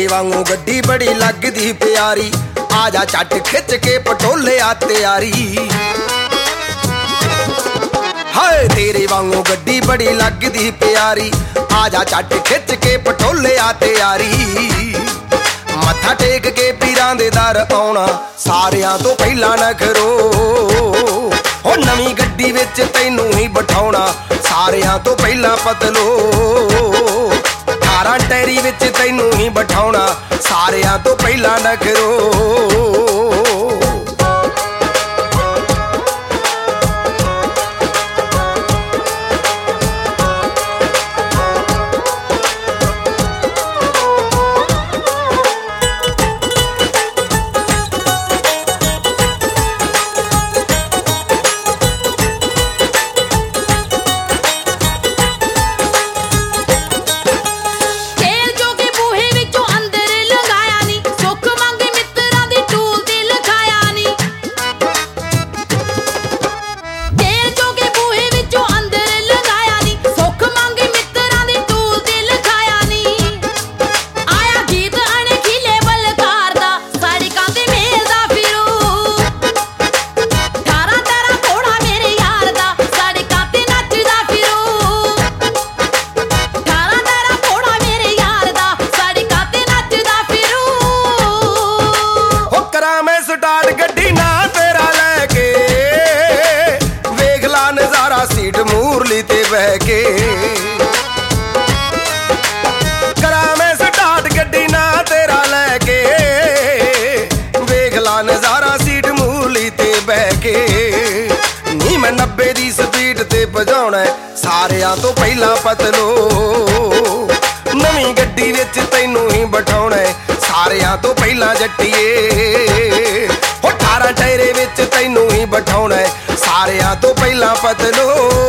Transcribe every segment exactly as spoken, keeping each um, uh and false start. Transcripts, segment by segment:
वांगू गड्डी बड़ी लगदी प्यारी, आजा चट खिच के पटोले आ तैयारी। हाय तेरे वांगू गड्डी बड़ी लगदी प्यारी, आजा चट खिच के पटोले आ तैयारी। मत्था टेक के पीरां दे दर आउणा, सारियां तो पहला नखरो। हो नवीं गड्डी विच तैनू ही बिठाउणा, सारियां तो पहला पतलो। अठारह टैरी विच तैनू ही बिठाउणा, सारियां तो पहला नखरो। सीट मूरली ते बह के करा मैं स्टार्ट गड्डी ना तेरा लैके, वेख ला नजारा सीट मूरली ते बह के। नी मैं नब्बे दी स्पीड ते भजाउणा, सारियां तो पहला पतलो। नवीं गड्डी विच तैनू ही बिठाउणा, सारियां तो पहला जट्टिए। अठारह टैरे विच तैनू ही बिठाउणा, सारियां तो पहला पतलो।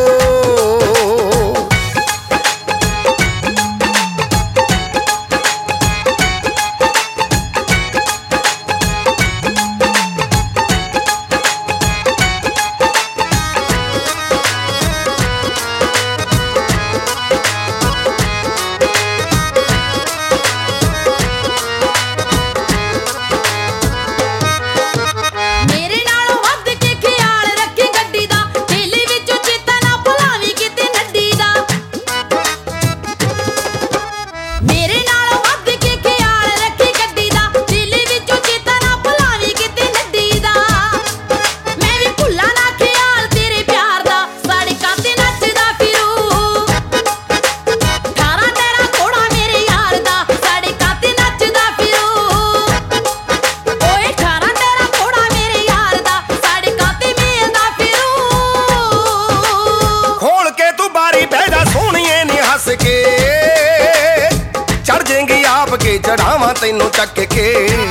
चढ़ जाएंगी आपके चढ़ावा तैनू चक के,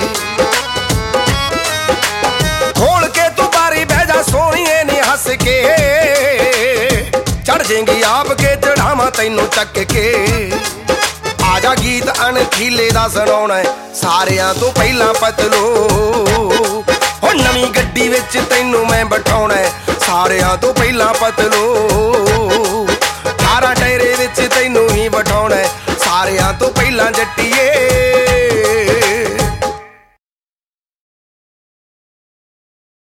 खोल के तू बारी बह जा सोनिए नी हंस के। चढ़ जाएंगी आपके चढ़ावा तैनू चक के। आजा गीत अणखीले दा सुनाउणा, सारियां तो पहला पतलो। हो नवीं गड्डी विच तैनू मैं बिठाउणा, सारियां तो पहला पतलो। अठारह टैरे विच तैनू ही बिठाउणा, सारियां तो पहला जट्टिए।